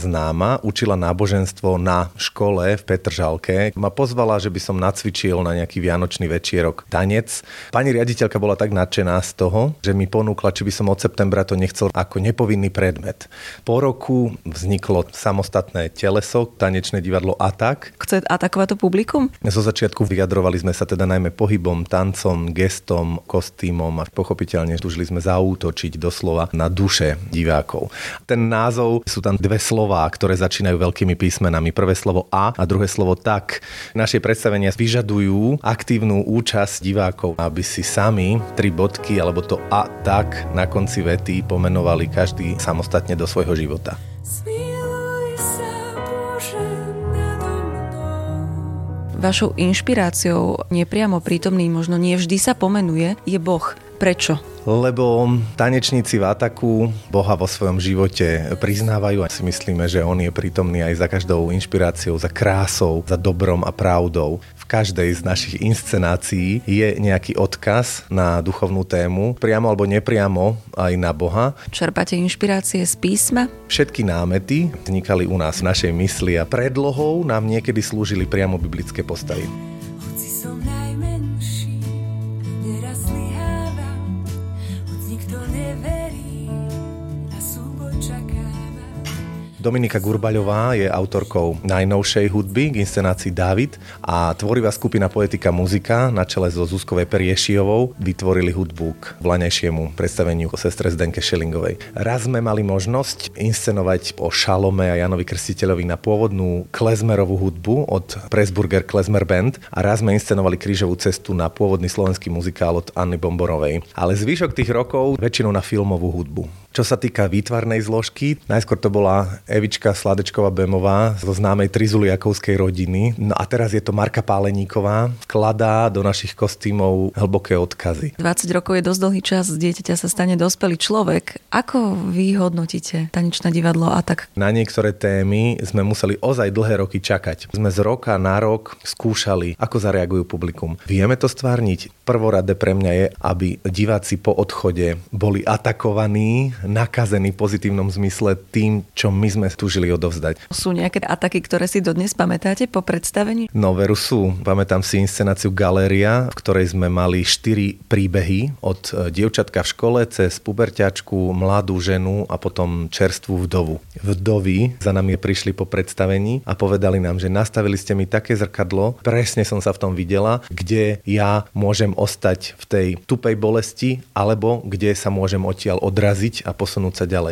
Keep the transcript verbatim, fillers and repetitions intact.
známa, učila náboženstvo na škole v Petržalke. Ma pozvala, že by som nacvičil na nejaký vianočný večierok tanec. Pani riaditeľka bola tak nadšená z toho, že mi ponúkla, či by som od septembra to nechcel ako nepovinný predmet. Po roku vzniklo samostatné teleso, tanečné divadlo Atak. Chce atakovať to publikum? Zo začiatku vyjadrovali sme sa teda najmä pohybom, tancom, gestom, kostýmom a pochopiteľne túžili sme zaútočiť doslova na duše divákov. Ten názov, sú tam dve slová, ktoré začínajú veľkými písmenami. Prvé slovo A a druhé slovo tak. Naše predstavenia vyžadujú aktívnu účasť divákov, aby si sami tri bodky alebo to A tak na konci vety pomenovali každý samostatne do svojho života. Vašou inšpiráciou, nepriamo prítomný, možno nie vždy sa pomenuje, je Boh. Prečo? Lebo tanečníci v Ataku Boha vo svojom živote priznávajú a si myslíme, že on je prítomný aj za každou inšpiráciou, za krásou, za dobrom a pravdou. V každej z našich inscenácií je nejaký odkaz na duchovnú tému, priamo alebo nepriamo aj na Boha. Čerpáte inšpirácie z písma? Všetky námety vznikali u nás v našej mysli a predlohou nám niekedy slúžili priamo biblické postavy. Dominika Gurbaľová je autorkou najnovšej hudby k inscenácii Dávid a tvorivá skupina Poetika muzika na čele so Zuzkou Periešiovou vytvorili hudbu k vlaňajšiemu predstaveniu o sestre Zdenke Šelingovej. Raz sme mali možnosť inscenovať o Šalome a Janovi Krstiteľovi na pôvodnú klezmerovú hudbu od Pressburger Klezmer Band a raz sme inscenovali Krížovú cestu na pôvodný slovenský muzikál od Anny Bomborovej. Ale zvyšok tých rokov väčšinou na filmovú hudbu. Čo sa týka výtvarnej zložky, najskôr to bola Evička Sladečková-Bemová zo známej Trizuliakovskej rodiny. No a teraz je to Marka Páleníková, vkladá do našich kostýmov hlboké odkazy. dvadsať rokov je dosť dlhý čas, z dieťaťa sa stane dospelý človek. Ako vy hodnotíte tanečné divadlo Atak? Na niektoré témy sme museli ozaj dlhé roky čakať. Sme z roka na rok skúšali, ako zareagujú publikum. Vieme to stvárniť? Prvoradé pre mňa je, aby diváci po odchode boli atakovaní, nakazený v pozitívnom zmysle tým, čo my sme túžili odovzdať. Sú nejaké ataky, ktoré si dodnes pamätáte po predstavení? No veru sú. Pamätám si inscenáciu Galéria, v ktorej sme mali štyri príbehy od dievčatka v škole cez puberťačku, mladú ženu a potom čerstvú vdovu. Vdovy za nami prišli po predstavení a povedali nám, že nastavili ste mi také zrkadlo, presne som sa v tom videla, kde ja môžem ostať v tej tupej bolesti alebo kde sa môžem odtiaľ odraziť a posunúť sa ďalej.